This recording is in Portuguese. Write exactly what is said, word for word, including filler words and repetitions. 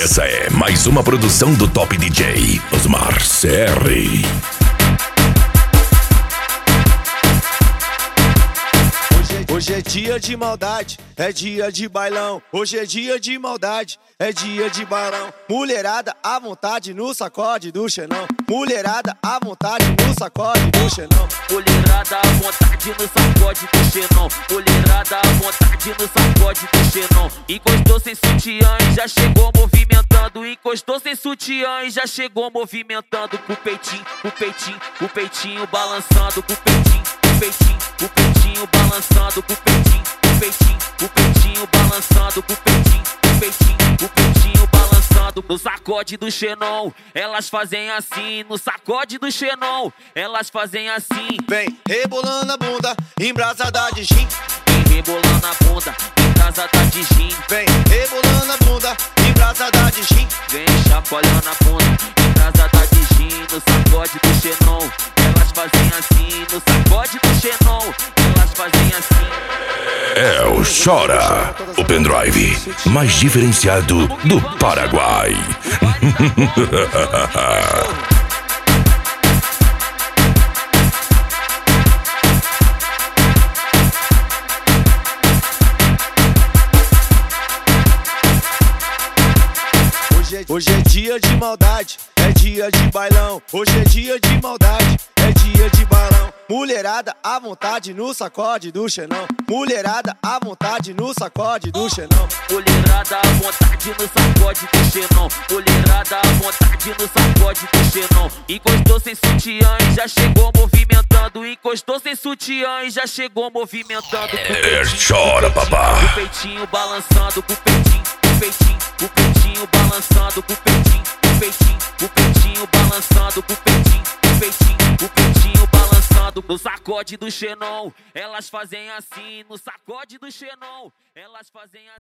Essa é mais uma produção do Top D J Osmar C R. Hoje é dia de maldade, é dia de bailão. Hoje é dia de maldade, é dia de bailão. Mulherada à vontade no sacode do xenão. Mulherada à vontade no sacode do xenão. Mulherada à vontade no sacode do xenão. Mulherada à vontade no sacode do xenão. Encostou sem sutiã e já chegou movimentando. Encostou sem sutiã e já chegou movimentando. Com o peitinho, com o peitinho, com o peitinho balançando. Com o peitinho, com o peitinho, com o peitinho balançando. Com o peitinho, com o peitinho, com o peitinho balançando. Com o peitinho, com o peitinho, com o peitinho balançando. No sacode do xenon, elas fazem assim. No sacode do xenon, elas fazem assim. Vem rebolando a bunda, embrasada de gin. Vem rebolando a bunda, embrasada de gin. Vem rebolando a bunda, embrasada de gin. Vem chacoalhando a bunda, embrasada de gin. No sacode do xenon, elas fazem assim. No sacode do xenon, elas fazem assim. É o Chora, o pendrive mais diferenciado do Paraguai. Hoje é dia de maldade, é dia de bailão. Hoje é dia de maldade, é dia de bailão. Mulherada à vontade no sacode do xenão. Mulherada à vontade no sacode do xenão. Mulherada à vontade no sacode do xenão. Mulherada à vontade no sacode do xenão. Encostou sem sutiã e já chegou movimentando. Encostou sem sutiã e já chegou movimentando. É, chora, papá. Com o peitinho balançando, com o peitinho, com o peitinho, com o peitinho balançando. Com o peitinho, com o peitinho, com o peitinho balançando. Com o peitinho, com o peitinho, com o peitinho balançando. No sacode do xenon, elas fazem assim. No sacode do xenon, elas fazem assim.